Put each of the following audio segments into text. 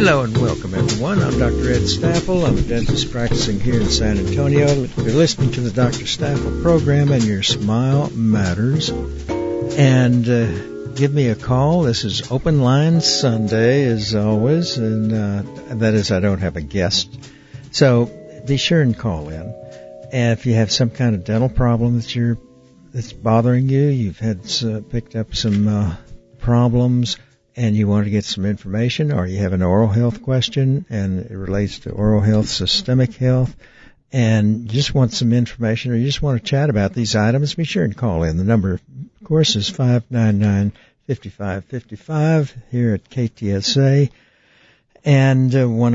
Hello and welcome, everyone. I'm Dr. Ed Staffel. I'm a dentist practicing here in San Antonio. You're listening to the Dr. Staffel program, and your smile matters. And give me a call. This is Open Line Sunday, as always, and that is, I don't have a guest. So be sure and call in. And if you have some kind of dental problem that's bothering you, you've had picked up some problems, and you want to get some information, or you have an oral health question, and it relates to oral health, systemic health, and you just want some information, or you just want to chat about these items, be sure and call in. The number, of course, is 599-5555 here at KTSA, and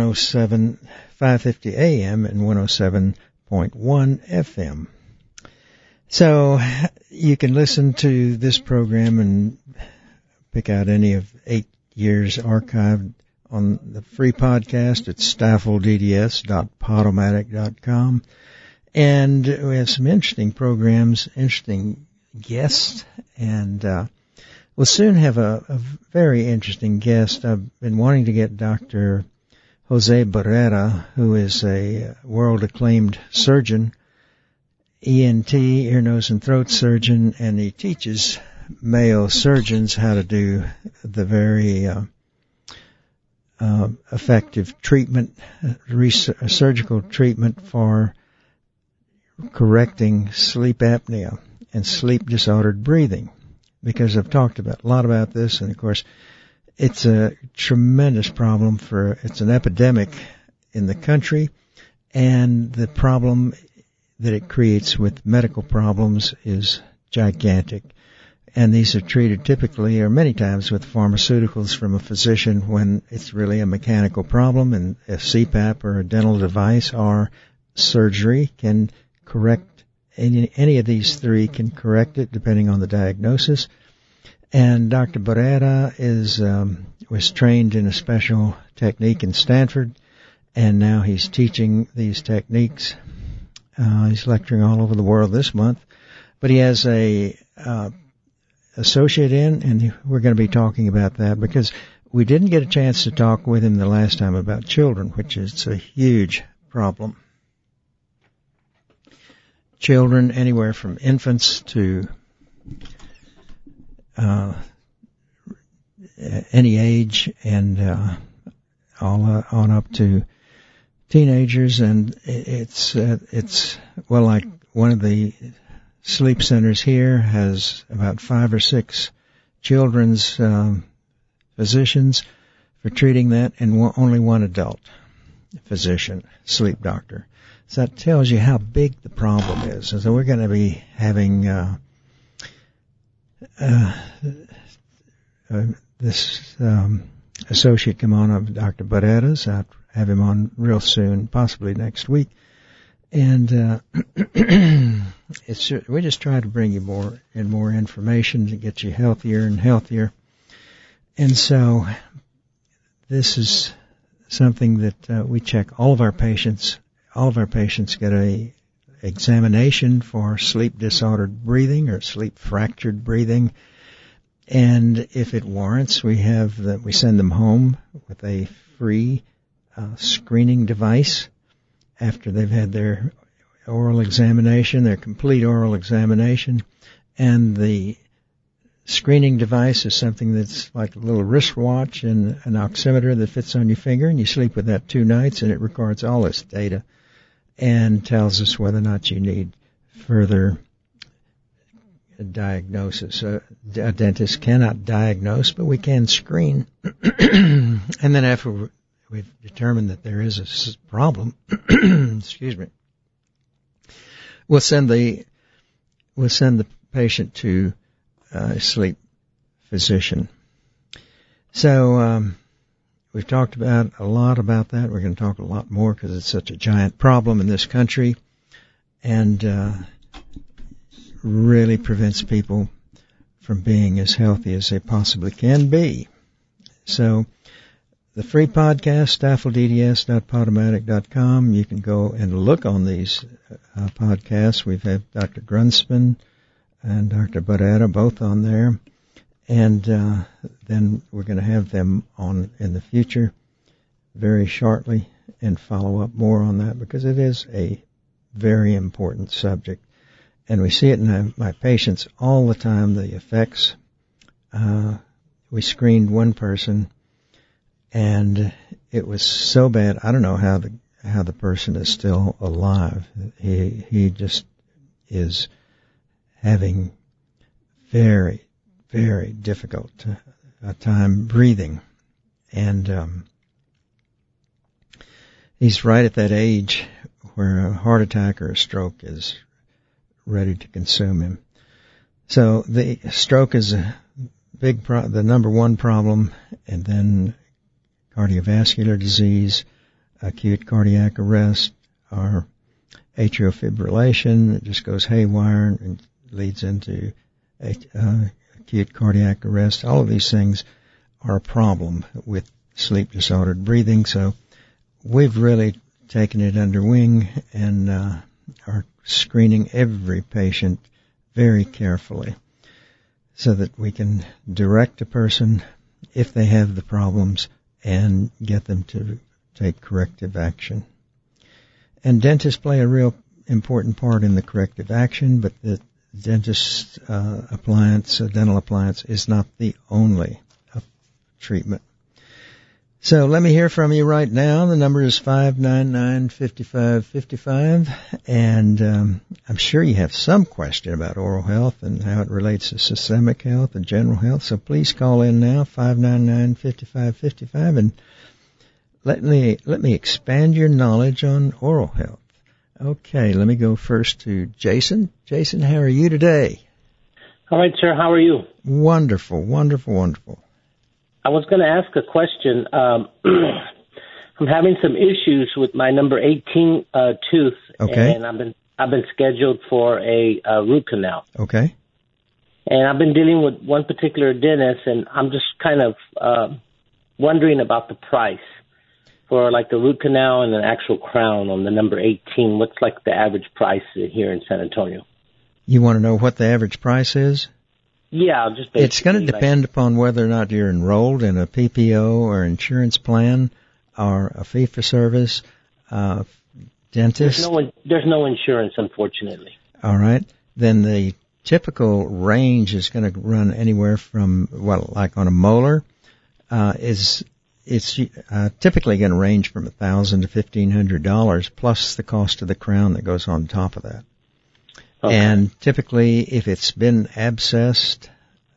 550 AM and 107.1 FM. So you can listen to this program and pick out any of 8 years archived on the free podcast at staffeldds.podomatic.com. And we have some interesting programs, interesting guests, and we'll soon have a very interesting guest. I've been wanting to get Dr. Jose Barrera, who is a world-acclaimed surgeon, ENT, ear, nose, and throat surgeon, and he teaches male surgeons how to do the very effective treatment, surgical treatment for correcting sleep apnea and sleep disordered breathing. Because I've talked a lot about this, and of course it's a tremendous problem it's an epidemic in the country, and the problem that it creates with medical problems is gigantic. And these are treated typically, or many times, with pharmaceuticals from a physician when it's really a mechanical problem, and a CPAP or a dental device or surgery can correct any of these three can correct it depending on the diagnosis. And Dr. Barrera was trained in a special technique in Stanford, and now he's teaching these techniques. He's lecturing all over the world this month, but he has a associate in, and we're going to be talking about that because we didn't get a chance to talk with him the last time about children, which is a huge problem. Children anywhere from infants to any age, and all on up to teenagers, and it's well, like one of the sleep centers here has about 5 or 6 children's physicians for treating that, and only one adult physician, sleep doctor. So that tells you how big the problem is. And so we're going to be having this associate come on of Dr. Barrera's. I'll have him on real soon, possibly next week. And we just try to bring you more and more information to get you healthier and healthier. And so this is something that we check all of our patients. All of our patients get a examination for sleep disordered breathing or sleep fractured breathing. And if it warrants, we send them home with a free screening device after they've had their oral examination, their complete oral examination. And the screening device is something that's like a little wristwatch and an oximeter that fits on your finger, and you sleep with that 2 nights, and it records all this data and tells us whether or not you need further diagnosis. A dentist cannot diagnose, but we can screen. And then after we've determined that there is a problem, excuse me, we'll send the patient to a sleep physician. So we've talked a lot about that. We're going to talk a lot more because it's such a giant problem in this country, and really prevents people from being as healthy as they possibly can be. So the free podcast, staffeldds.podomatic.com. You can go and look on these podcasts. We've had Dr. Grunspan and Dr. Barrera both on there. And then we're going to have them on in the future very shortly and follow up more on that, because it is a very important subject. And we see it in my patients all the time, the effects. We screened one person, and it was so bad. I don't know how the person is still alive. He just is having very, very difficult time breathing. And he's right at that age where a heart attack or a stroke is ready to consume him. So the stroke is a the number one problem, and then cardiovascular disease, acute cardiac arrest, or atrial fibrillation. It just goes haywire and leads into acute cardiac arrest. All of these things are a problem with sleep-disordered breathing. So we've really taken it under wing and are screening every patient very carefully, so that we can direct a person if they have the problems and get them to take corrective action. And dentists play a real important part in the corrective action, but the dentist dental appliance is not the only treatment. So let me hear from you right now. The number is 599-5555, and I'm sure you have some question about oral health and how it relates to systemic health and general health. So please call in now, 599-5555, and let me expand your knowledge on oral health. Okay, let me go first to Jason. Jason, how are you today? All right, sir. How are you? Wonderful, wonderful, wonderful. I was going to ask a question. I'm having some issues with my number 18 tooth, okay. And I've been scheduled for a root canal. Okay. And I've been dealing with one particular dentist, and I'm just kind of wondering about the price for like the root canal and an actual crown on the number 18. What's like the average price here in San Antonio? You want to know what the average price is? Yeah, just basically. It's going to depend upon whether or not you're enrolled in a PPO or insurance plan or a fee-for-service dentist. There's no insurance, unfortunately. All right. Then the typical range is going to run anywhere from, like on a molar, it's typically going to range from $1,000 to $1,500 plus the cost of the crown that goes on top of that. Okay. And typically, if it's been abscessed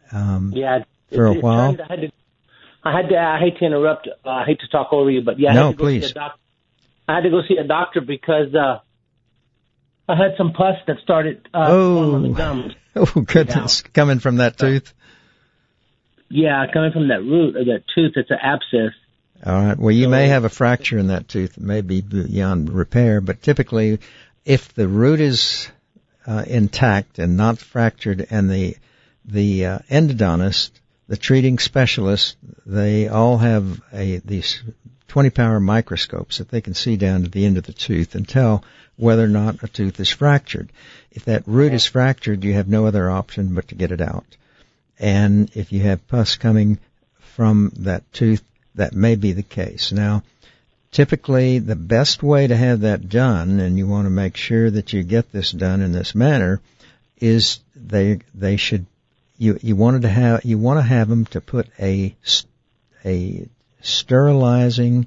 for a while, I hate to interrupt. I hate to talk over you, but yeah, no, please. I had to go see a doctor because I had some pus that started forming on the gums. Oh goodness, coming from that tooth. Yeah, coming from that root of that tooth. It's an abscess. All right. Well, you may have a fracture in that tooth. It may be beyond repair, but typically, if the root is intact and not fractured, and the endodontist, the treating specialist, they all have these 20-power microscopes that they can see down to the end of the tooth and tell whether or not a tooth is fractured. If that root is fractured, you have no other option but to get it out. And if you have pus coming from that tooth, that may be the case. Now, typically, the best way to have that done, and you want to make sure that you get this done in this manner, is you want to have them to put a sterilizing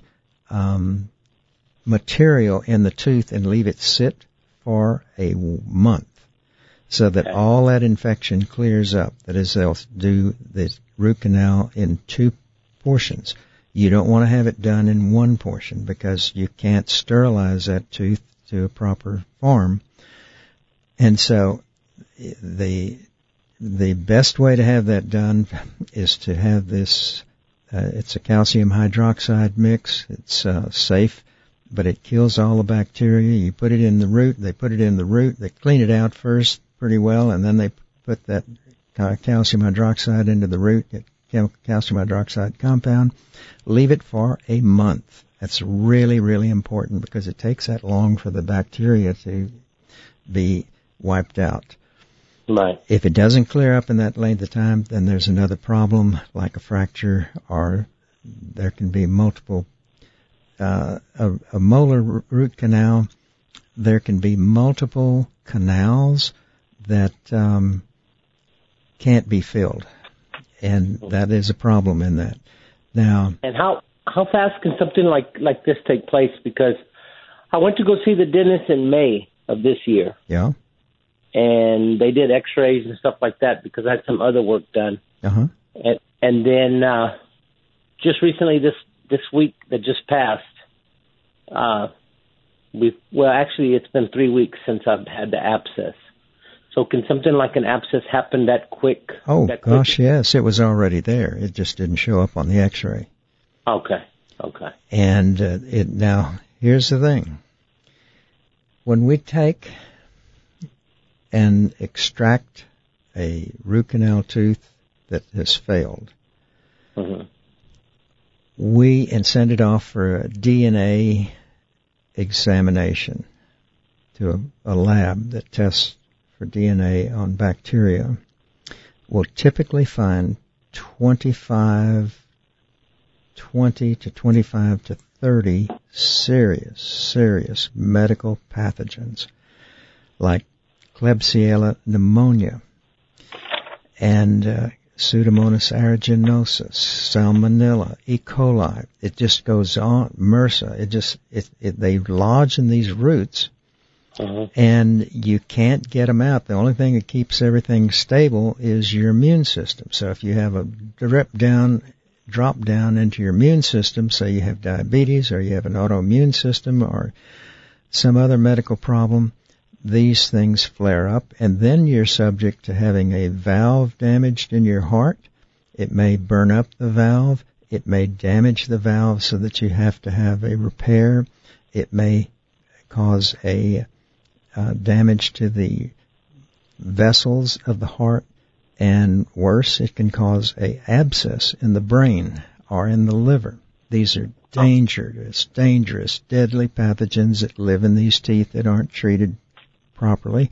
material in the tooth and leave it sit for a month, so that all that infection clears up. That is, they'll do the root canal in 2 portions. You don't want to have it done in 1 portion because you can't sterilize that tooth to a proper form. And so the best way to have that done is to have this, it's a calcium hydroxide mix. It's safe, but it kills all the bacteria. You put it in the root, they clean it out first pretty well, and then they put that calcium hydroxide into the root, calcium hydroxide compound. Leave it for a month. That's really, really important because it takes that long for the bacteria to be wiped out. Right. If it doesn't clear up in that length of time, then there's another problem like a fracture, or there can be multiple a molar root canal, there can be multiple canals that can't be filled, and that is a problem in that. Now, and how fast can something like this take place? Because I went to go see the dentist in May of this year. Yeah. And they did X-rays and stuff like that because I had some other work done. Uh-huh. And then just recently, this week that just passed, actually it's been 3 weeks since I've had the abscess. So can something like an abscess happen that quick? Oh, gosh, yes. It was already there. It just didn't show up on the X-ray. Okay. And now, here's the thing. When we take and extract a root canal tooth that has failed, mm-hmm. and send it off for a DNA examination to a lab that tests for DNA on bacteria, we'll typically find 20 to 25 to 30 serious medical pathogens like Klebsiella pneumonia and Pseudomonas aeruginosus, Salmonella, E. coli. It just goes on. MRSA. They lodge in these roots, and you can't get them out. The only thing that keeps everything stable is your immune system. So if you have a drop down into your immune system, say you have diabetes or you have an autoimmune system or some other medical problem, these things flare up, and then you're subject to having a valve damaged in your heart. It may burn up the valve. It may damage the valve so that you have to have a repair. It may cause a damage to the vessels of the heart, and worse, it can cause a abscess in the brain or in the liver. These are dangerous, deadly pathogens that live in these teeth that aren't treated properly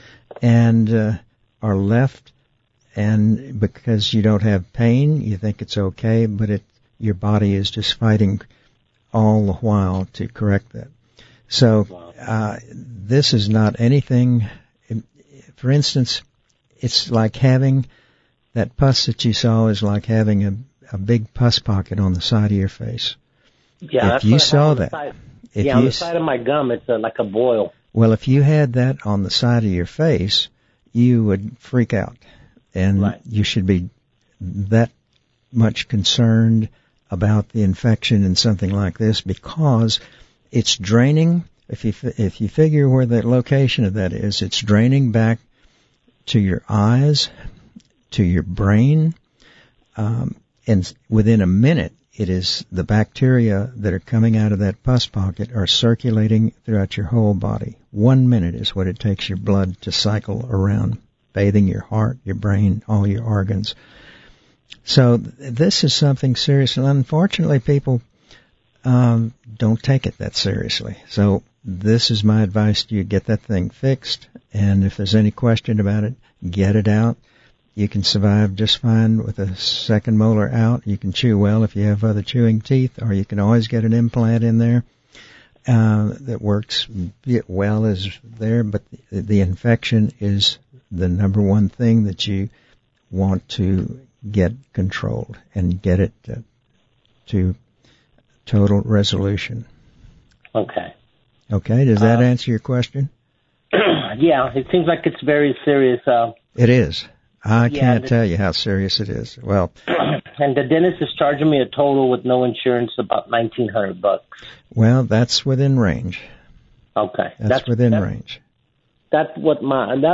and are left, and because you don't have pain, you think it's okay, but your body is just fighting all the while to correct that. So this is not anything. For instance, it's like having that pus that you saw is like having a big pus pocket on the side of your face. Yeah, if you saw that, on the side of my gum, it's like a boil. Well, if you had that on the side of your face, you would freak out, and you should be that much concerned about the infection in something like this because it's draining. If you figure where the location of that is, it's draining back to your eyes, to your brain, and within a minute, it is the bacteria that are coming out of that pus pocket are circulating throughout your whole body. 1 minute is what it takes your blood to cycle around, bathing your heart, your brain, all your organs. So this is something serious, and unfortunately people don't take it that seriously. So this is my advice to you. Get that thing fixed, and if there's any question about it, get it out. You can survive just fine with a second molar out. You can chew well if you have other chewing teeth, or you can always get an implant in there that works well as there, but the infection is the number one thing that you want to get controlled and get it to total resolution. Okay. Okay, does that answer your question? Yeah, it seems like it's very serious. It is. I can't tell you how serious it is. Well, and the dentist is charging me a total with no insurance about $1,900. Well, that's within range. Okay, that's within range. That's what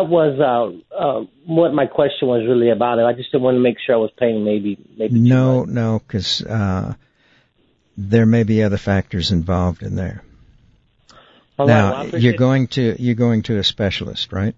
what my question was really about. I just didn't want to make sure I was paying maybe. No, because there may be other factors involved in there. All now right, well, you're going to a specialist, right?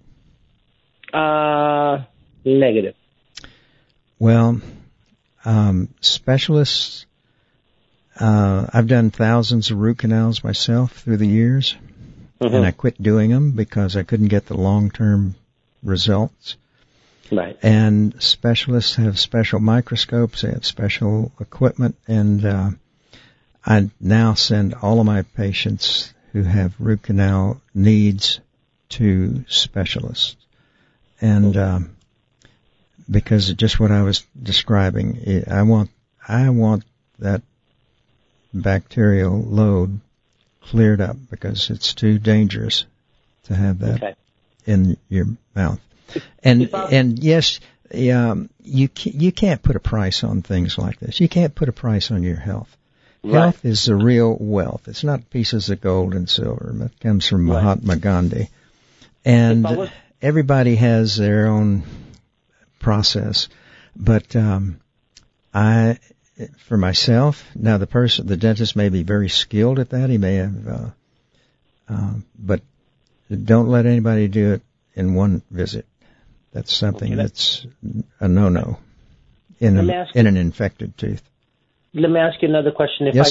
Negative. Well, specialists, I've done thousands of root canals myself through the years, and I quit doing them because I couldn't get the long-term results. Right. And specialists have special microscopes, they have special equipment, and I now send all of my patients who have root canal needs to specialists. And because of just what I was describing, I want that bacterial load cleared up because it's too dangerous to have that in your mouth. And yes, you can't put a price on things like this. You can't put a price on your health. Right. Health is the real wealth. It's not pieces of gold and silver. That comes from Mahatma Gandhi. And everybody has their own process. But for myself, now the dentist may be very skilled at that. He may have, but don't let anybody do it in one visit. That's something that's a no-no in an infected tooth. Let me ask you another question. If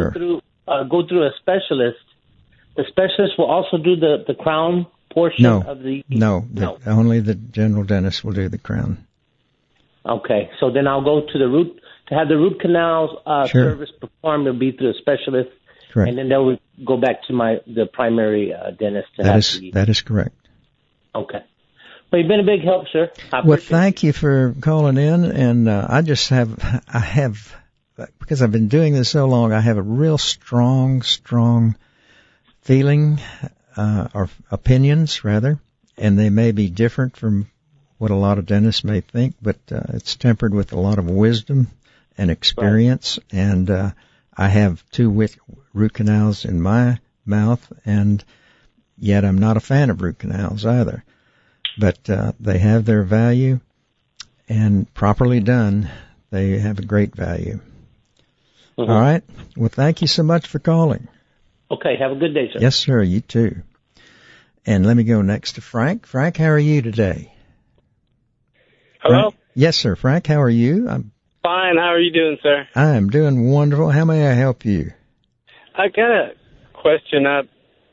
go through a specialist, the specialist will also do the crown portion of the... No, only the general dentist will do the crown. Okay, so then I'll go to have the root canal service performed. It'll be through a specialist. Correct. And then they'll go back to the primary dentist. That is correct. Okay. Well, you've been a big help, sir. Well, thank you for calling in, and I have, because I've been doing this so long, I have a real strong feeling, or opinions rather, and they may be different from what a lot of dentists may think, but it's tempered with a lot of wisdom and experience, and I have 2 root canals in my mouth, and yet I'm not a fan of root canals either. But they have their value, and properly done, they have a great value. Mm-hmm. All right. Well, thank you so much for calling. Okay. Have a good day, sir. Yes, sir. You too. And let me go next to Frank. Frank, how are you today? Hello? Frank? Yes, sir. Frank, how are you? I'm fine. How are you doing, sir? I'm doing wonderful. How may I help you? I got a question. I'm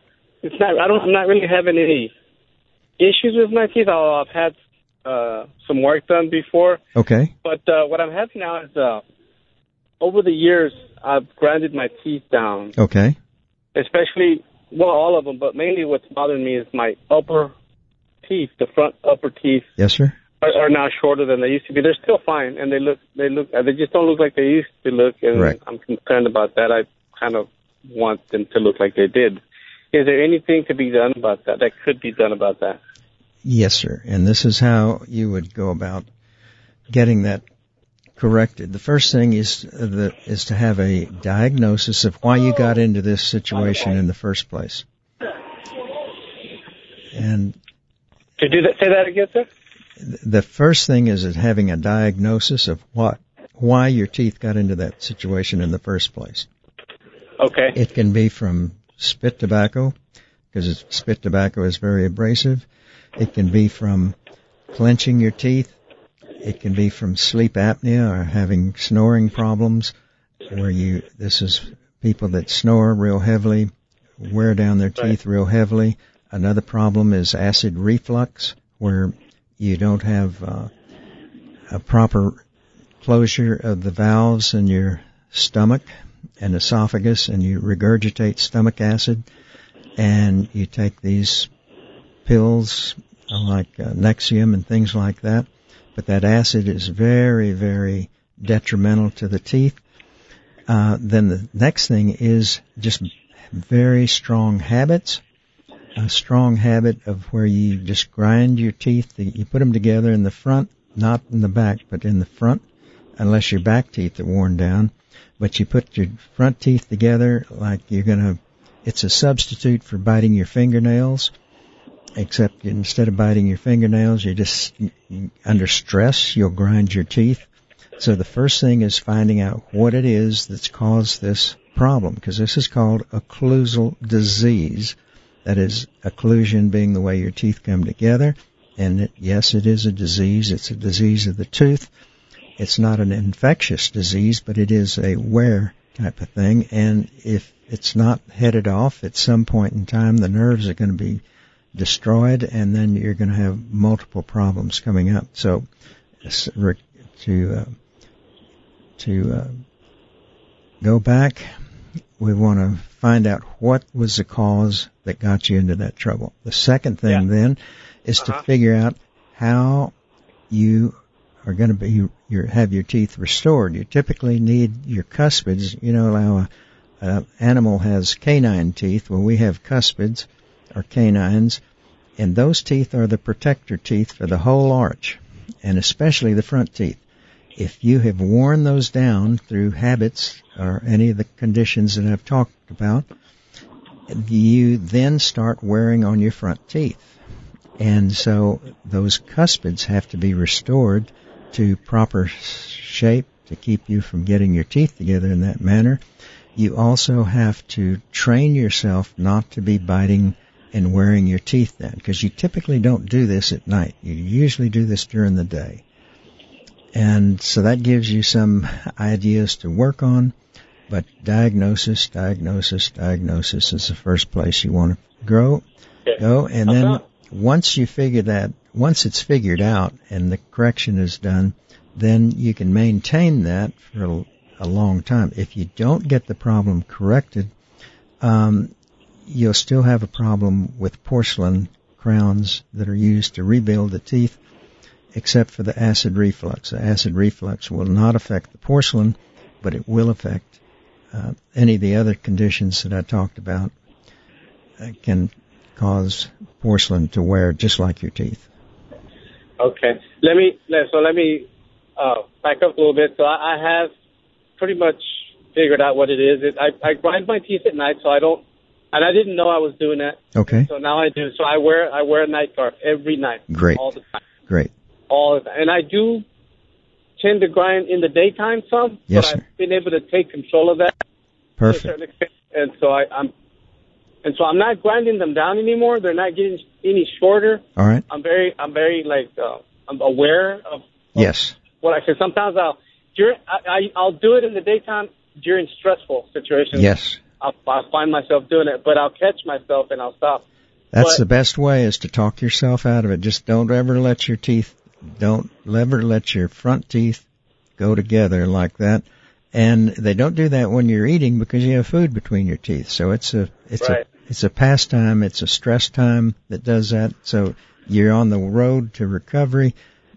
not really having any issues with my teeth. I've had some work done before. Okay. But what I'm having now is over the years, I've grinded my teeth down. Okay. Especially, all of them, but mainly what's bothering me is my upper teeth, the front upper teeth. Yes, sir. Are now shorter than they used to be. They're still fine, and they just don't look like they used to look, and Correct. I'm concerned about that. I kind of want them to look like they did. Is there anything to be done about that? That could be done about that? Yes, sir. And this is how you would go about getting that corrected. The first thing is to have a diagnosis of why you got into this situation in the first place. And to do that, say that again, sir. The first thing is having a diagnosis of why your teeth got into that situation in the first place. Okay. It can be from spit tobacco, because spit tobacco is very abrasive. It can be from clenching your teeth. It can be from sleep apnea or having snoring problems, this is people that snore real heavily, wear down their teeth real heavily. Another problem is acid reflux, where you don't have a proper closure of the valves in your stomach and esophagus, and you regurgitate stomach acid, and you take these pills like Nexium and things like that. But that acid is very, very detrimental to the teeth. Then the next thing is just very strong habits. A strong habit of where you just grind your teeth. You put them together in the front, not in the back, but in the front, unless your back teeth are worn down. But you put your front teeth together like it's a substitute for biting your fingernails, except instead of biting your fingernails, under stress, you'll grind your teeth. So the first thing is finding out what it is that's caused this problem, because this is called occlusal disease. That is, occlusion being the way your teeth come together. And yes, it is a disease. It's a disease of the tooth. It's not an infectious disease, but it is a wear type of thing. And if it's not headed off, at some point in time, the nerves are going to be destroyed, and then you're going to have multiple problems coming up. So, to go back we want to find out what was the cause that got you into that trouble. The second thing then is to figure out how you are going to have your teeth restored. You typically need your cuspids. You know how an animal has canine teeth. Well, we have cuspids or canines, and those teeth are the protector teeth for the whole arch, and especially the front teeth. If you have worn those down through habits or any of the conditions that I've talked about, you then start wearing on your front teeth. And so those cuspids have to be restored to proper shape to keep you from getting your teeth together in that manner. You also have to train yourself not to be biting and wearing your teeth down, because you typically don't do this at night. You usually do this during the day. And so that gives you some ideas to work on, but diagnosis is the first place you want to go. And then once it's figured out and the correction is done, then you can maintain that for a long time. If you don't get the problem corrected, you'll still have a problem with porcelain crowns that are used to rebuild the teeth, except for the acid reflux. The acid reflux will not affect the porcelain, but it will affect any of the other conditions that I talked about. Can cause porcelain to wear just like your teeth. Okay. Let me back up a little bit. So I have pretty much figured out what it is. I grind my teeth at night, so I don't, and I didn't know I was doing that. Okay. So now I do. So I wear a night guard every night. Great. All the time. Great. All the time. And I do tend to grind in the daytime some. Yes, but sir. I've been able to take control of that. Perfect. To a certain extent. And so I'm not grinding them down anymore. They're not getting any shorter. All right. I'm very I'm aware of yes. what I say. Sometimes I'll do it in the daytime during stressful situations. Yes. I'll find myself doing it, but I'll catch myself and I'll stop. That's the best way, is to talk yourself out of it. Just don't ever let your front teeth go together like that. And they don't do that when you're eating, because you have food between your teeth. So it's a pastime, it's a stress time that does that. So you're on the road to recovery.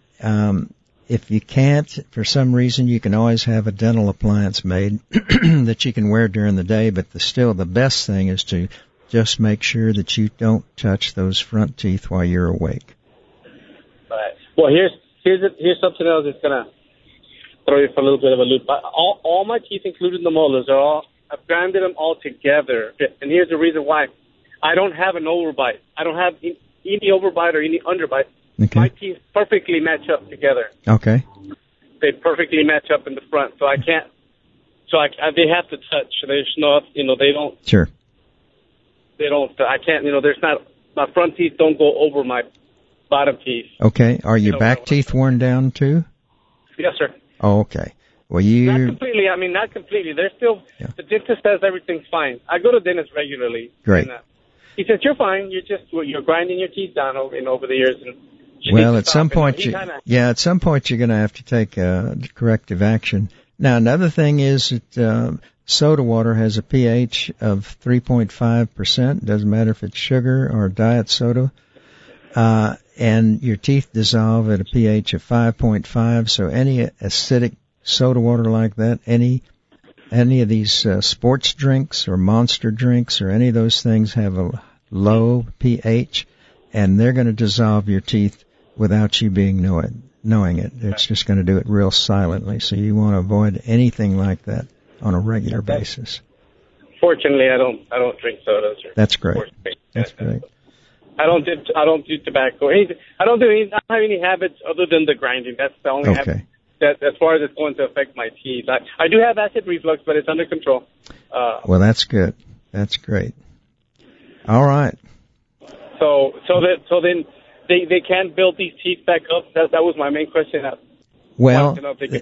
If you can't, for some reason, you can always have a dental appliance made that you can wear during the day, but still the best thing is to just make sure that you don't touch those front teeth while you're awake. Right. Well, here's something else that's gonna throw you for a little bit of a loop. All my teeth, including the molars, I've grinded them all together. And here's the reason why. I don't have an overbite. I don't have any overbite or any underbite. Okay. My teeth perfectly match up together. Okay. They perfectly match up in the front, so I can't. So they have to touch. There's no, they don't. Sure. They don't. I can't. There's not. My front teeth don't go over my bottom teeth. Okay. Are your back teeth worn down too? Yes, sir. Oh, okay. Well, not completely. I mean, not completely. They're still. Yeah. The dentist says everything's fine. I go to the dentist regularly. Great. And, he says you're fine. You're grinding your teeth down over the years. And well, at some point, at some point you're going to have to take corrective action. Now, another thing is that soda water has a pH of 3.5%. Doesn't matter if it's sugar or diet soda. And your teeth dissolve at a pH of 5.5. So any acidic soda water like that, any of these sports drinks or Monster drinks or any of those things have a low pH, and they're going to dissolve your teeth without you knowing it. It's just going to do it real silently. So you want to avoid anything like that on a regular basis. Fortunately, I don't drink sodas. That's great. That's great. I don't do tobacco. I don't have any habits other than the grinding. That's the only habit. That, as far as it's going to affect my teeth. I do have acid reflux, but it's under control. Well, that's good. That's great. All right. So then they can't build these teeth back up. That was my main question. Well,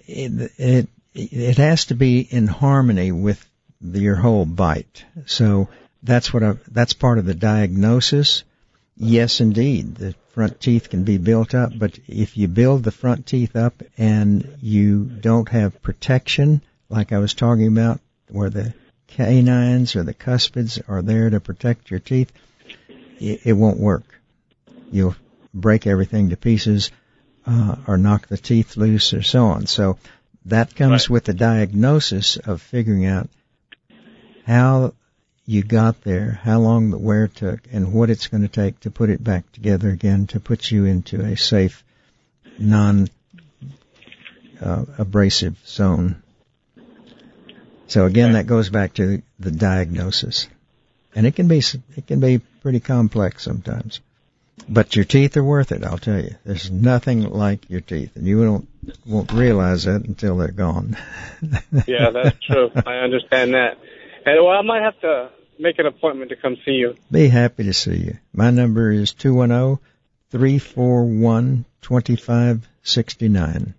it has to be in harmony with your whole bite. So that's part of the diagnosis. Yes, indeed, the front teeth can be built up, but if you build the front teeth up and you don't have protection, like I was talking about, where the canines or the cuspids are there to protect your teeth, it won't work. You'll break everything to pieces, or knock the teeth loose or so on. So that comes with the diagnosis of figuring out how you got there, how long the wear took, and what it's going to take to put it back together again to put you into a safe, non-abrasive zone. So again, that goes back to the diagnosis. And it can be pretty complex sometimes. But your teeth are worth it, I'll tell you. There's nothing like your teeth, and you won't realize that until they're gone. Yeah, that's true. I understand that. And well, I might have to make an appointment to come see you. Be happy to see you. My number is 210-341-2569.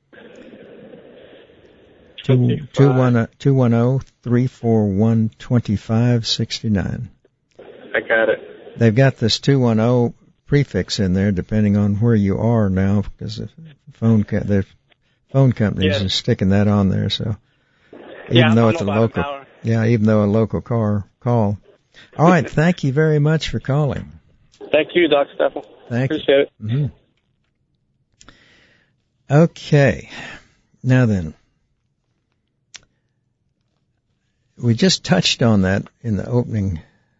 210-341-2569. I got it. They've got this 210 prefix in there, depending on where you are now, because the phone companies are sticking that on there. So even though it's a local, even though a local call. All right, thank you very much for calling. Thank you, Dr. Steffel. Appreciate it. Mm-hmm. Okay, now then, we just touched on that in the opening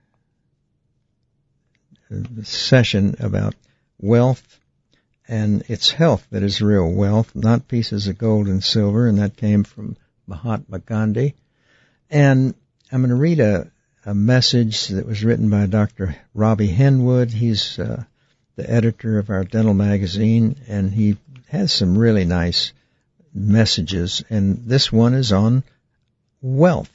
session about wealth, and it's health that is real wealth, not pieces of gold and silver, and that came from Mahatma Gandhi. And I'm going to read a message that was written by Dr. Robbie Henwood. He's the editor of our dental magazine, and he has some really nice messages, and this one is on wealth.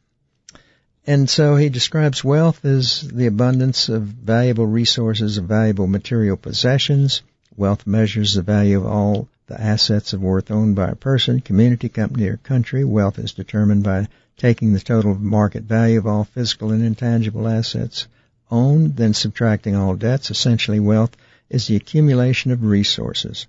And so he describes wealth as the abundance of valuable resources, of valuable material possessions. Wealth measures the value of all the assets of worth owned by a person, community, company, or country. Wealth is determined by taking the total market value of all physical and intangible assets owned, then subtracting all debts. Essentially, wealth is the accumulation of resources.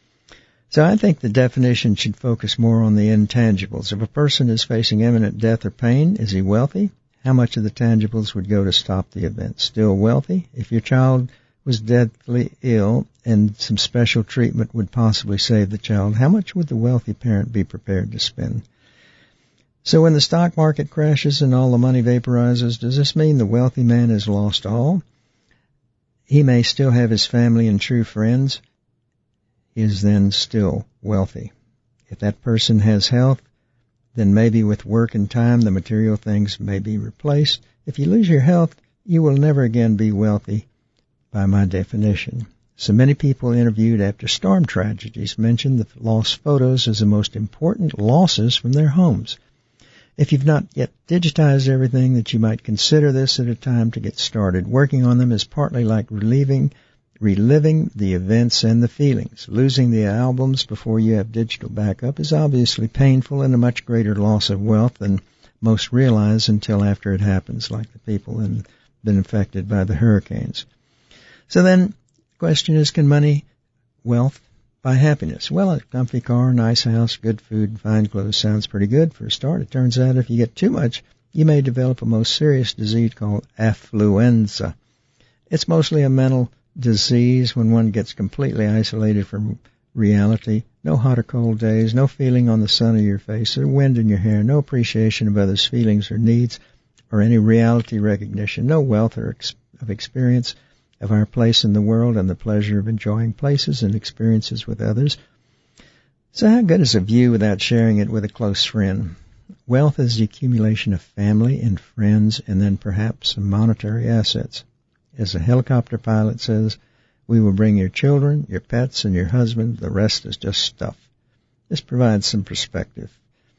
So I think the definition should focus more on the intangibles. If a person is facing imminent death or pain, is he wealthy? How much of the tangibles would go to stop the event? Still wealthy? If your child was deathly ill and some special treatment would possibly save the child, how much would the wealthy parent be prepared to spend? So when the stock market crashes and all the money vaporizes, does this mean the wealthy man has lost all? He may still have his family and true friends. He is then still wealthy. If that person has health, then maybe with work and time the material things may be replaced. If you lose your health, you will never again be wealthy by my definition. So many people interviewed after storm tragedies mentioned the lost photos as the most important losses from their homes. If you've not yet digitized everything, that you might consider this at a time to get started. Working on them is partly like reliving the events and the feelings. Losing the albums before you have digital backup is obviously painful and a much greater loss of wealth than most realize until after it happens, like the people who have been affected by the hurricanes. So then, the question is, can money, wealth, buy happiness? Well, a comfy car, nice house, good food, fine clothes sounds pretty good for a start. It turns out if you get too much, you may develop a most serious disease called affluenza. It's mostly a mental disease when one gets completely isolated from reality. No hot or cold days, no feeling on the sun of your face or wind in your hair, no appreciation of others' feelings or needs or any reality recognition, no wealth or of experience of our place in the world and the pleasure of enjoying places and experiences with others. So how good is a view without sharing it with a close friend? Wealth is the accumulation of family and friends and then perhaps some monetary assets. As a helicopter pilot says, we will bring your children, your pets, and your husband. The rest is just stuff. This provides some perspective.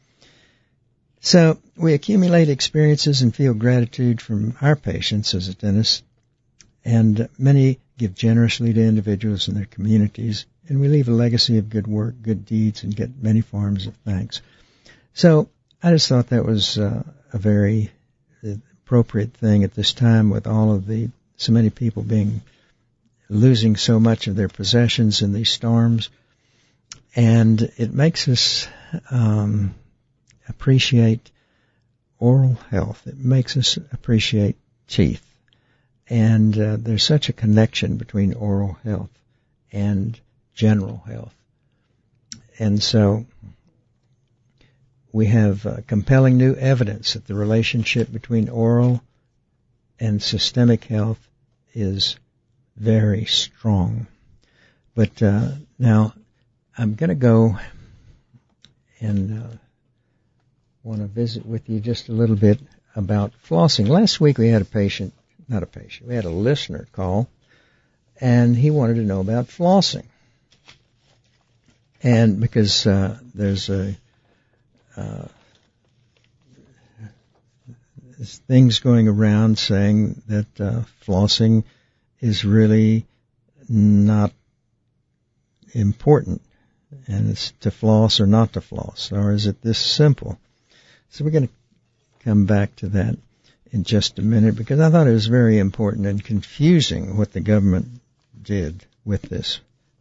So we accumulate experiences and feel gratitude from our patients as a dentist, and many give generously to individuals and their communities, and we leave a legacy of good work, good deeds, and get many forms of thanks. So I just thought that was a very appropriate thing at this time with all of so many people losing so much of their possessions in these storms. And it makes us appreciate oral health. It makes us appreciate teeth. And there's such a connection between oral health and general health. And so we have compelling new evidence that the relationship between oral and systemic health is very strong. But now I'm going to go and want to visit with you just a little bit about flossing. Last week we had we had a listener call, and he wanted to know about flossing. And because there's things going around saying that flossing is really not important, and it's to floss or not to floss, or is it this simple? So we're going to come back to that in just a minute, because I thought it was very important and confusing what the government did with this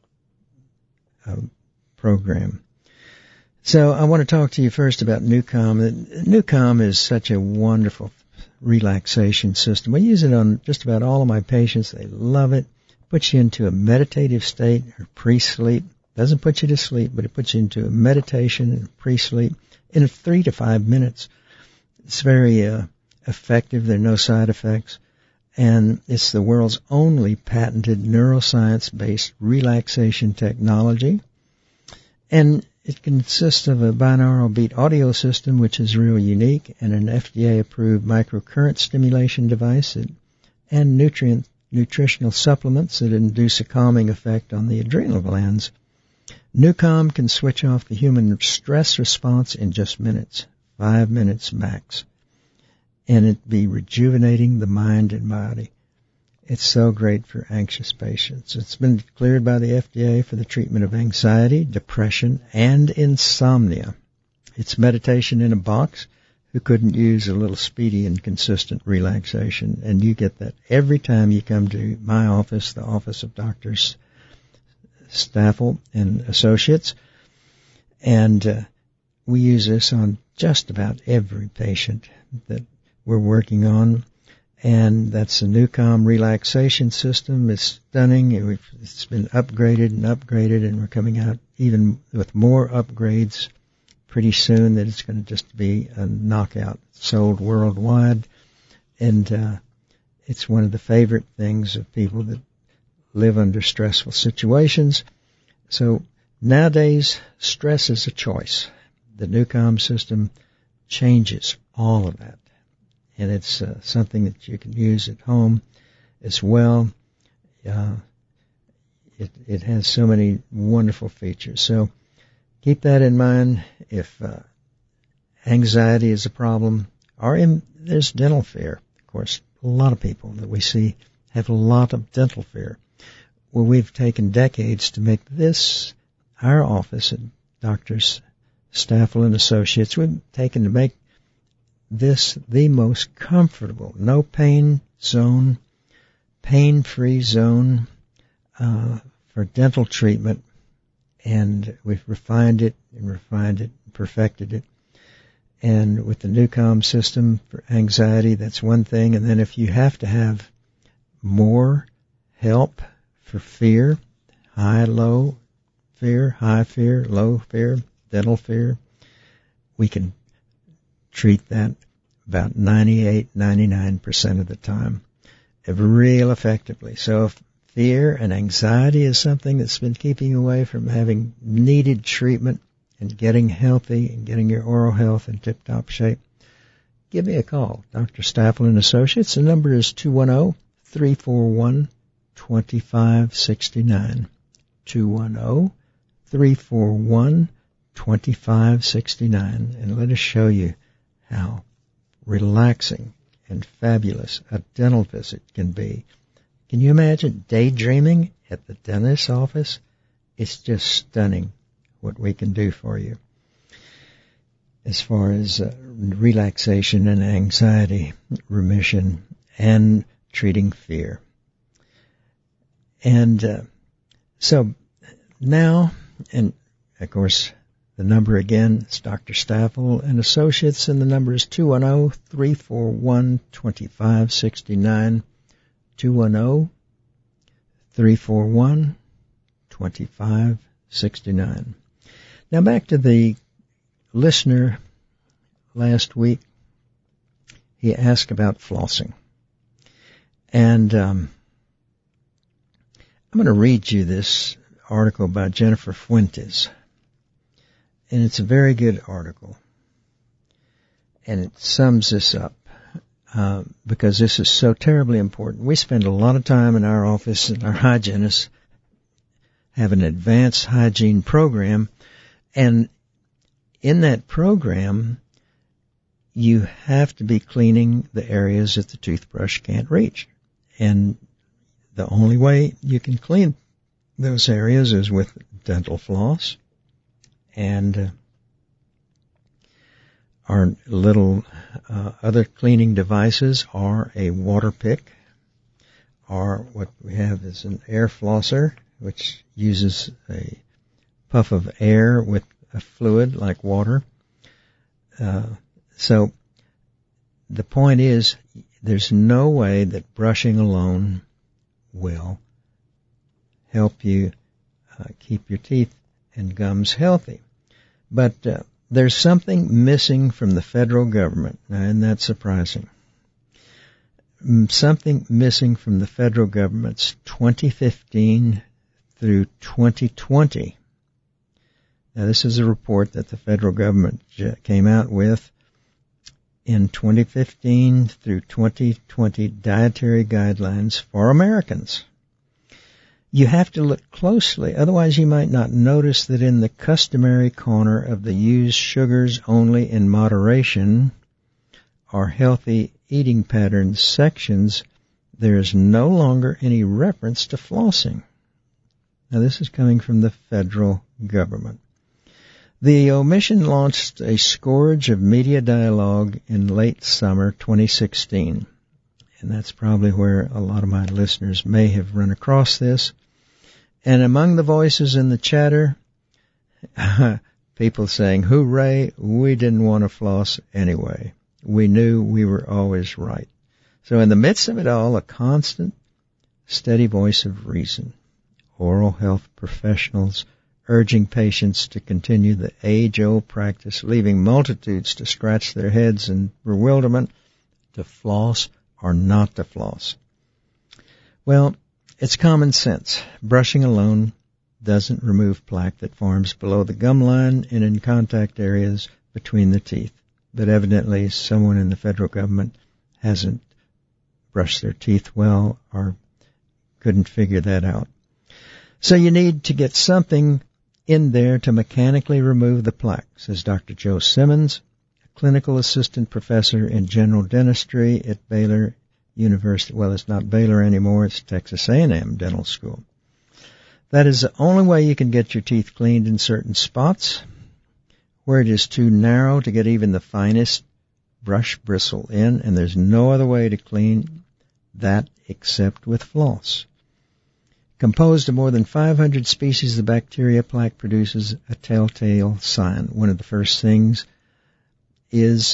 program. So I want to talk to you first about NuCalm. NuCalm is such a wonderful relaxation system. We use it on just about all of my patients. They love it. Puts you into a meditative state or pre-sleep. Doesn't put you to sleep, but it puts you into a meditation and pre-sleep in 3 to 5 minutes. It's very effective. There are no side effects. And it's the world's only patented neuroscience-based relaxation technology. And it consists of a binaural beat audio system, which is real unique, and an FDA-approved microcurrent stimulation device, and nutritional supplements that induce a calming effect on the adrenal glands. NuCalm can switch off the human stress response in just minutes, 5 minutes max, and it be rejuvenating the mind and body. It's so great for anxious patients. It's been cleared by the FDA for the treatment of anxiety, depression, and insomnia. It's meditation in a box. Who couldn't use a little speedy and consistent relaxation? And you get that every time you come to my office, the office of Dr. Staffel and Associates. And we use this on just about every patient that we're working on. And that's the NuCalm relaxation system. It's stunning. It's been upgraded, and we're coming out even with more upgrades pretty soon, that it's going to just be a knockout. Sold worldwide. And it's one of the favorite things of people that live under stressful situations. So nowadays, stress is a choice. The NuCalm system changes all of that. And it's something that you can use at home as well. It has so many wonderful features. So keep that in mind. If anxiety is a problem, there's dental fear. Of course, a lot of people that we see have a lot of dental fear. Well, we've taken decades to make this, our office at Dr. Staffel and Associates, we've taken to make this the most comfortable, no pain zone, pain-free zone for dental treatment. And we've refined it, perfected it. And with the NuCalm system for anxiety, that's one thing. And then if you have to have more help for fear, high, fear, low fear, dental fear, we can treat that about 99% of the time, real effectively. So if fear and anxiety is something that's been keeping you away from having needed treatment and getting healthy and getting your oral health in tip-top shape, give me a call. Dr. Staffel and Associates. The number is 210-341-2569. 210-341-2569. And let us show you how relaxing and fabulous a dental visit can be. Can you imagine daydreaming at the dentist's office? It's just stunning what we can do for you as far as relaxation and anxiety remission and treating fear. And so now, and of course The number again is Dr. Staffel and Associates, and the number is 210-341-2569, 210-341-2569. Now back to the listener last week. He asked about flossing. And I'm going to read you this article by Jennifer Fuentes. And it's a very good article. And it sums this up because this is so terribly important. We spend a lot of time in our office, and our hygienists have an advanced hygiene program. And in that program, you have to be cleaning the areas that the toothbrush can't reach. And the only way you can clean those areas is with dental floss. And our little other cleaning devices are a water pick, or what we have is an air flosser, which uses a puff of air with a fluid like water. So the point is, there's no way that brushing alone will help you keep your teeth and gums healthy. But there's something missing from the federal government, and that's surprising. Something missing from the federal government's 2015 through 2020. Now, this is a report that the federal government came out with in 2015 through 2020 dietary guidelines for Americans. You have to look closely, otherwise you might not notice that in the customary corner of the use sugars only in moderation or healthy eating patterns sections, there is no longer any reference to flossing. Now, this is coming from the federal government. The omission launched a scourge of media dialogue in late summer 2016. And that's probably where a lot of my listeners may have run across this. And among the voices in the chatter, people saying, "Hooray, we didn't want to floss anyway. We knew we were always right." So in the midst of it all, a constant, steady voice of reason. Oral health professionals urging patients to continue the age-old practice, leaving multitudes to scratch their heads in bewilderment, to floss or not to floss. Well, it's common sense. Brushing alone doesn't remove plaque that forms below the gum line and in contact areas between the teeth. But evidently someone in the federal government hasn't brushed their teeth well or couldn't figure that out. So you need to get something in there to mechanically remove the plaque, says Dr. Joe Simmons, a clinical assistant professor in general dentistry at Baylor University. Well, it's not Baylor anymore, it's Texas A&M Dental School. That is the only way you can get your teeth cleaned in certain spots where it is too narrow to get even the finest brush bristle in, and there's no other way to clean that except with floss. Composed of more than 500 species of bacteria, plaque produces a telltale sign. One of the first things is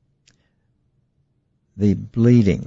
the bleeding.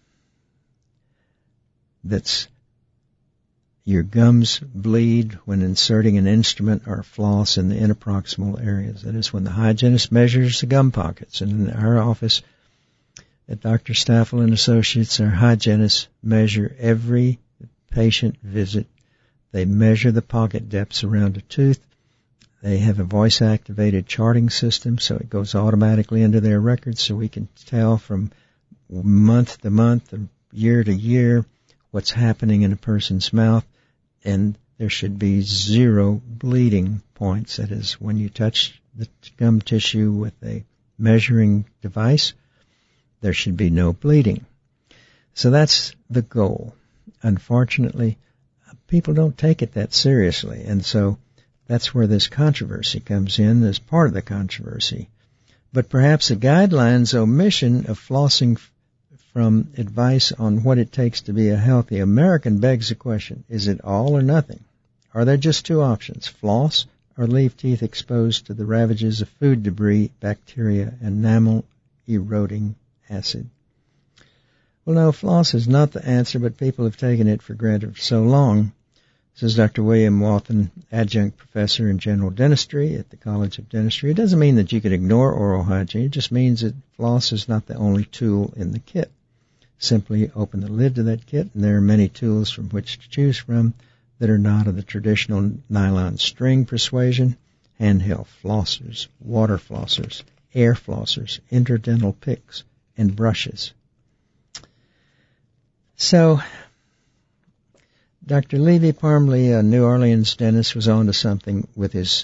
That's your gums bleed when inserting an instrument or floss in the interproximal areas. That is when the hygienist measures the gum pockets. And in our office at Dr. Staffel and Associates, our hygienists measure every patient visit. They measure the pocket depths around a tooth. They have a voice-activated charting system, so it goes automatically into their records, so we can tell from month to month, year to year, what's happening in a person's mouth, and there should be zero bleeding points. That is, when you touch the gum tissue with a measuring device, there should be no bleeding. So that's the goal. Unfortunately, people don't take it that seriously, and so that's where this controversy comes in as part of the controversy. But perhaps the guidelines' omission of flossing from advice on what it takes to be a healthy American begs the question, is it all or nothing? Are there just two options, floss or leave teeth exposed to the ravages of food debris, bacteria, and enamel-eroding acid. Well, no, floss is not the answer, but people have taken it for granted for so long. This is Dr. William Wathen, adjunct professor in general dentistry at the College of Dentistry. It doesn't mean that you can ignore oral hygiene. It just means that floss is not the only tool in the kit. Simply open the lid to that kit, and there are many tools from which to choose from that are not of the traditional nylon string persuasion: handheld flossers, water flossers, air flossers, interdental picks, and brushes. So, Dr. Levy Parmley, a New Orleans dentist, was on to something with his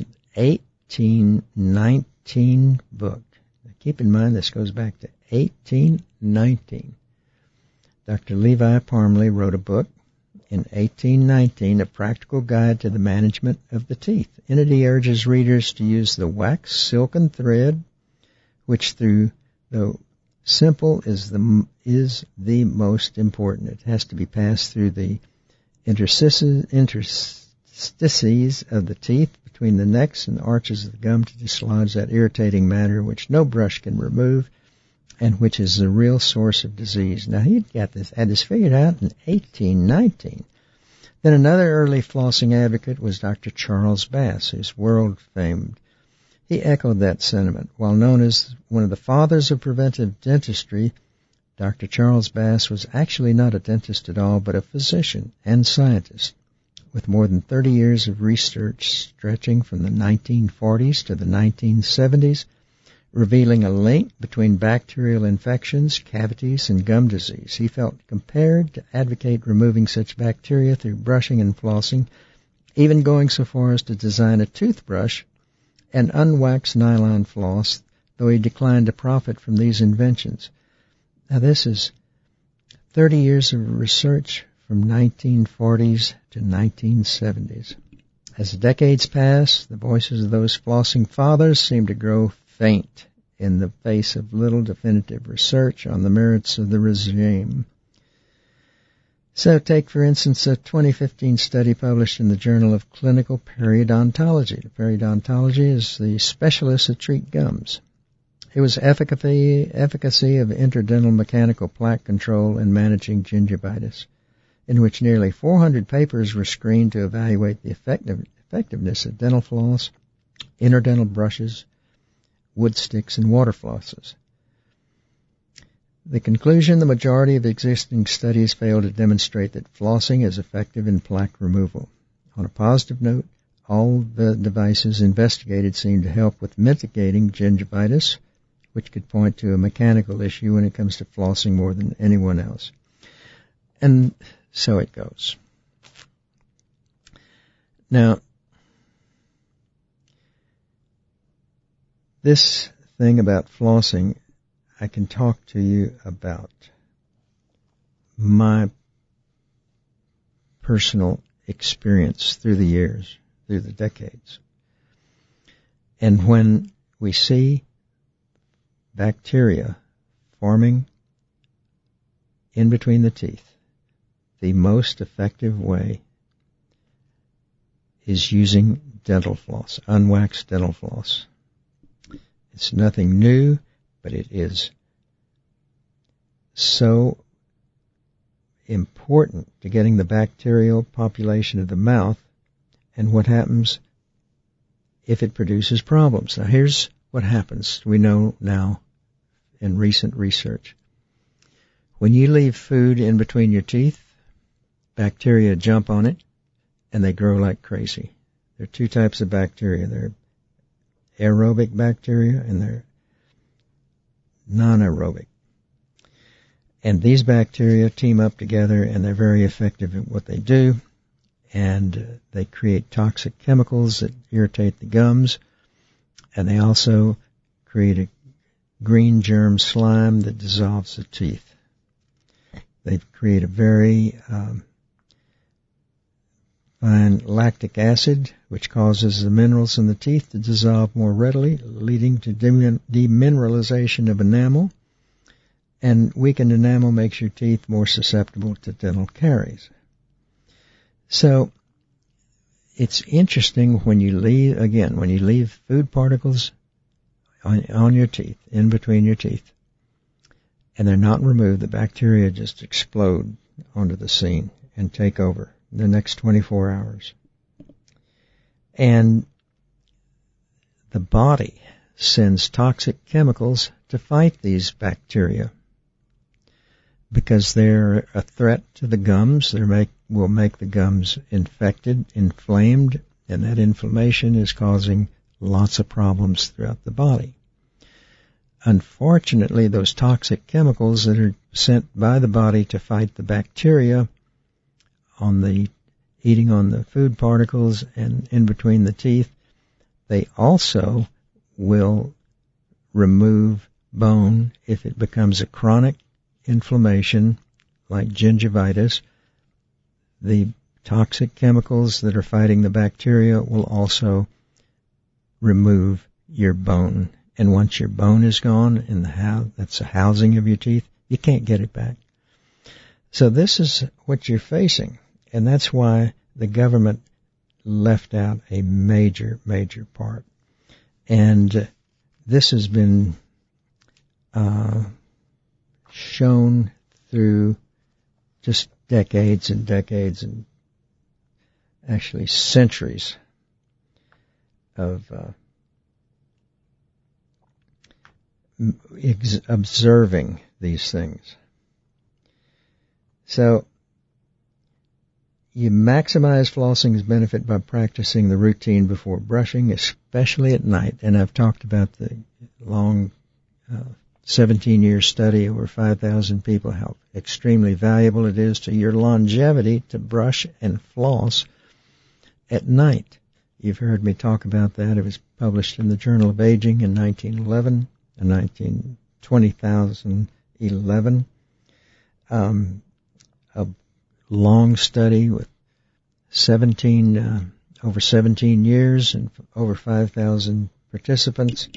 1819 book. Now, keep in mind this goes back to 1819. Dr. Levi Parmley wrote a book in 1819, A Practical Guide to the Management of the Teeth. In it, he urges readers to use the wax silken thread, which though simple is the most important. It has to be passed through the interstices of the teeth between the necks and the arches of the gum to dislodge that irritating matter which no brush can remove and which is the real source of disease. Now, had this figured out in 1819. Then another early flossing advocate was Dr. Charles Bass, who's world-famed. He echoed that sentiment. While known as one of the fathers of preventive dentistry, Dr. Charles Bass was actually not a dentist at all, but a physician and scientist, with more than 30 years of research stretching from the 1940s to the 1970s, revealing a link between bacterial infections, cavities, and gum disease. He felt compelled to advocate removing such bacteria through brushing and flossing, even going so far as to design a toothbrush and unwaxed nylon floss, though he declined to profit from these inventions. Now, this is 30 years of research from 1940s to 1970s. As the decades pass, the voices of those flossing fathers seem to grow faint in the face of little definitive research on the merits of the regime. So take, for instance, a 2015 study published in the Journal of Clinical Periodontology. Periodontology is the specialists that treat gums. It was efficacy of interdental mechanical plaque control in managing gingivitis, in which nearly 400 papers were screened to evaluate the effectiveness of dental floss, interdental brushes, wood sticks, and water flosses. The conclusion: the majority of existing studies fail to demonstrate that flossing is effective in plaque removal. On a positive note, all the devices investigated seem to help with mitigating gingivitis, which could point to a mechanical issue when it comes to flossing more than anyone else. And so it goes. Now, this thing about flossing, I can talk to you about my personal experience through the years, through the decades. And when we see bacteria forming in between the teeth, the most effective way is using dental floss, unwaxed dental floss. It's nothing new, but it is so important to getting the bacterial population of the mouth and what happens if it produces problems. Now, here's what happens. We know now in recent research. When you leave food in between your teeth, bacteria jump on it and they grow like crazy. There are two types of bacteria. There are aerobic bacteria and they're non-aerobic. And these bacteria team up together and they're very effective at what they do, and they create toxic chemicals that irritate the gums, and they also create a green germ slime that dissolves the teeth. They create a very fine lactic acid, which causes the minerals in the teeth to dissolve more readily, leading to demineralization of enamel. And weakened enamel makes your teeth more susceptible to dental caries. So, it's interesting when you leave food particles on your teeth, in between your teeth, and they're not removed, the bacteria just explode onto the scene and take over the next 24 hours. And the body sends toxic chemicals to fight these bacteria because they're a threat to the gums. Will make the gums infected, inflamed, and that inflammation is causing lots of problems throughout the body. Unfortunately, those toxic chemicals that are sent by the body to fight the bacteria eating on the food particles and in between the teeth, they also will remove bone if it becomes a chronic inflammation like gingivitis. The toxic chemicals that are fighting the bacteria will also remove your bone. And once your bone is gone, that's the housing of your teeth, you can't get it back. So this is what you're facing. And that's why the government left out a major, major part. And this has been shown through just decades and decades and actually centuries of observing these things. So you maximize flossing's benefit by practicing the routine before brushing, especially at night. And I've talked about the long 17-year study, over 5,000 people, how extremely valuable it is to your longevity to brush and floss at night. You've heard me talk about that. It was published in the Journal of Aging in 1911, 2011. A long study with over 17 years and over 5,000 participants.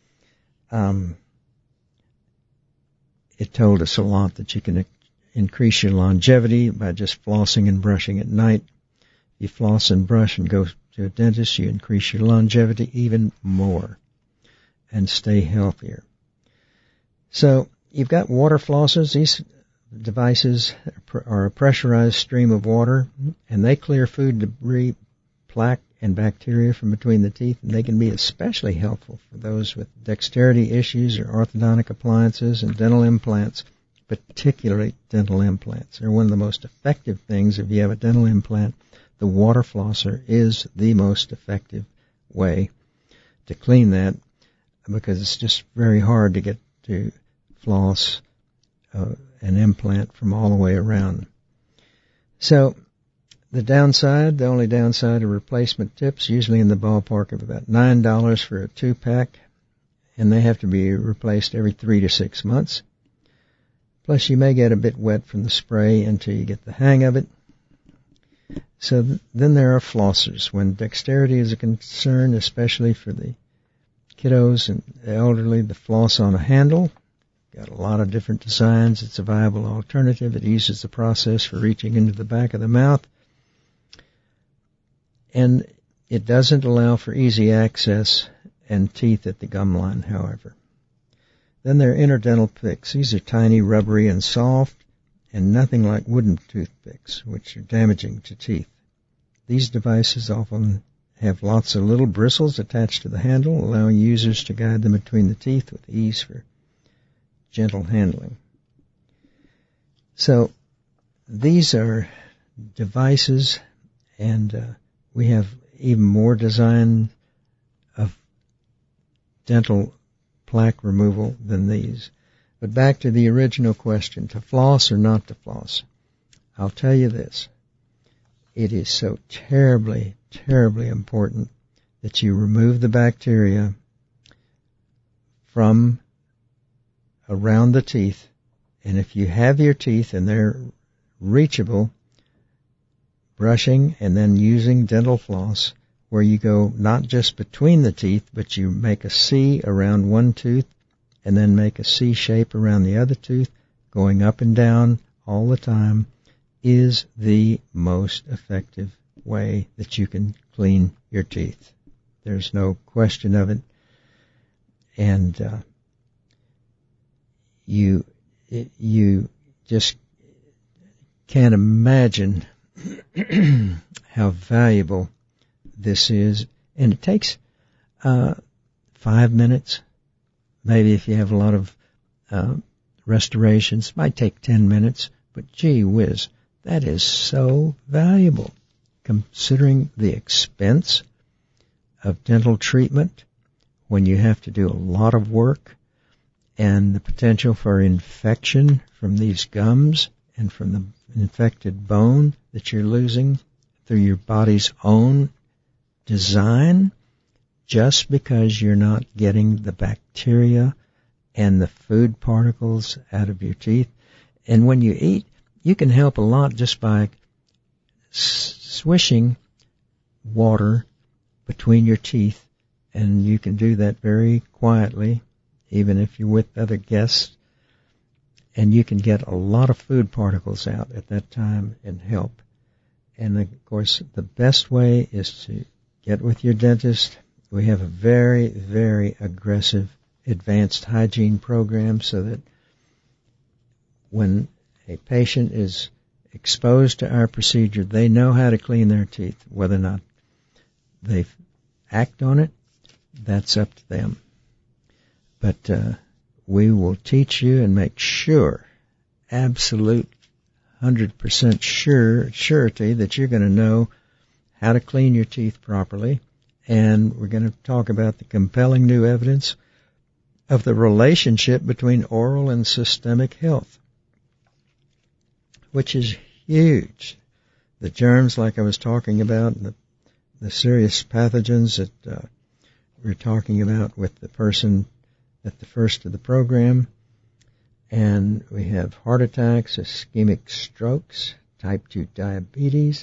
It told us a lot that you can increase your longevity by just flossing and brushing at night. You floss and brush and go to a dentist, you increase your longevity even more and stay healthier. So you've got water flossers. These devices are a pressurized stream of water, and they clear food debris, plaque, and bacteria from between the teeth, and they can be especially helpful for those with dexterity issues or orthodontic appliances and dental implants, particularly dental implants. They're one of the most effective things. If you have a dental implant, the water flosser is the most effective way to clean that, because it's just very hard to get to floss an implant from all the way around. So the only downside of replacement tips, usually in the ballpark of about $9 for a 2-pack, and they have to be replaced every 3 to 6 months. Plus you may get a bit wet from the spray until you get the hang of it. So then there are flossers. When dexterity is a concern, especially for the kiddos and the elderly, the floss on a handle. Got a lot of different designs. It's a viable alternative. It eases the process for reaching into the back of the mouth. And it doesn't allow for easy access and teeth at the gum line, however. Then there are interdental picks. These are tiny, rubbery, and soft, and nothing like wooden toothpicks, which are damaging to teeth. These devices often have lots of little bristles attached to the handle, allowing users to guide them between the teeth with ease for gentle handling. So these are devices, and we have even more design of dental plaque removal than these. But back to the original question, to floss or not to floss. I'll tell you this. It is so terribly, terribly important that you remove the bacteria from around the teeth. And if you have your teeth and they're reachable, brushing and then using dental floss, where you go not just between the teeth, but you make a C around one tooth and then make a C shape around the other tooth, going up and down all the time, is the most effective way that you can clean your teeth. There's no question of it. And you just can't imagine how valuable this is. And it takes 5 minutes. Maybe if you have a lot of restorations, it might take 10 minutes. But gee whiz, that is so valuable, considering the expense of dental treatment when you have to do a lot of work, and the potential for infection from these gums and from the infected bone that you're losing through your body's own design, just because you're not getting the bacteria and the food particles out of your teeth. And when you eat, you can help a lot just by swishing water between your teeth, and you can do that very quietly, even if you're with other guests, and you can get a lot of food particles out at that time and help. And of course, the best way is to get with your dentist. We have a very, very aggressive advanced hygiene program so that when a patient is exposed to our procedure, they know how to clean their teeth. Whether or not they act on it, that's up to them. But we will teach you and make sure, absolute 100% surety that you're going to know how to clean your teeth properly. And we're going to talk about the compelling new evidence of the relationship between oral and systemic health, which is huge. The germs, like I was talking about, the serious pathogens that we're talking about with the person at the first of the program. And we have heart attacks, ischemic strokes, type 2 diabetes.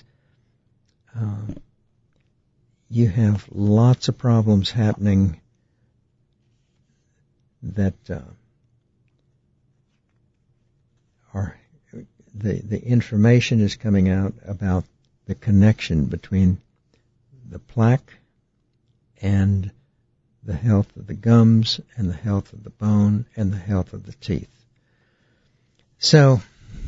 You have lots of problems happening that are the information is coming out about the connection between the plaque and the health of the gums and the health of the bone and the health of the teeth. So,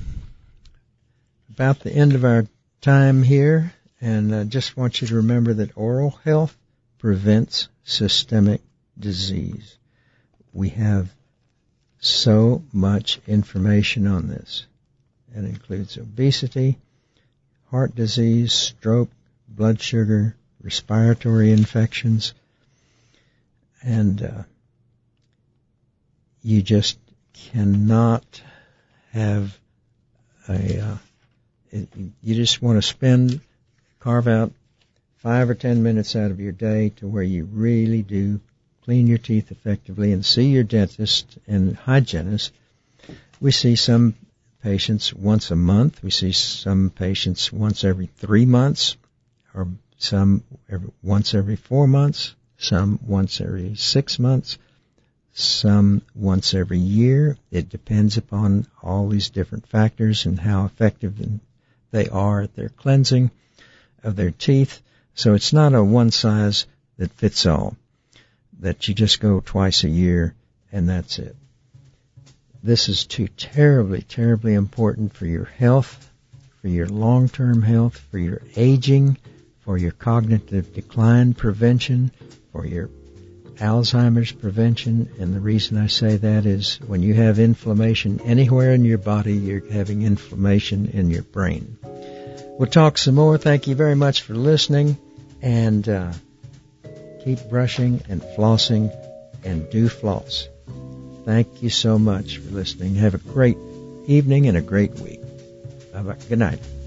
about the end of our time here, and I just want you to remember that oral health prevents systemic disease. We have so much information on this. It includes obesity, heart disease, stroke, blood sugar, respiratory infections, and you just cannot have you just want to carve out 5 or 10 minutes out of your day to where you really do clean your teeth effectively and see your dentist and hygienist. We see some patients once a month. We see some patients once every 3 months, or some once every 4 months, some once every 6 months, some once every year. It depends upon all these different factors and how effective they are at their cleansing of their teeth. So it's not a one size that fits all, that you just go twice a year and that's it. This is too terribly, terribly important for your health, for your long-term health, for your aging, for your cognitive decline prevention, for your Alzheimer's prevention. And the reason I say that is when you have inflammation anywhere in your body, you're having inflammation in your brain. We'll talk some more. Thank you very much for listening, and keep brushing and flossing, and do floss. Thank you so much for listening. Have a great evening and a great week. Bye-bye. Good night.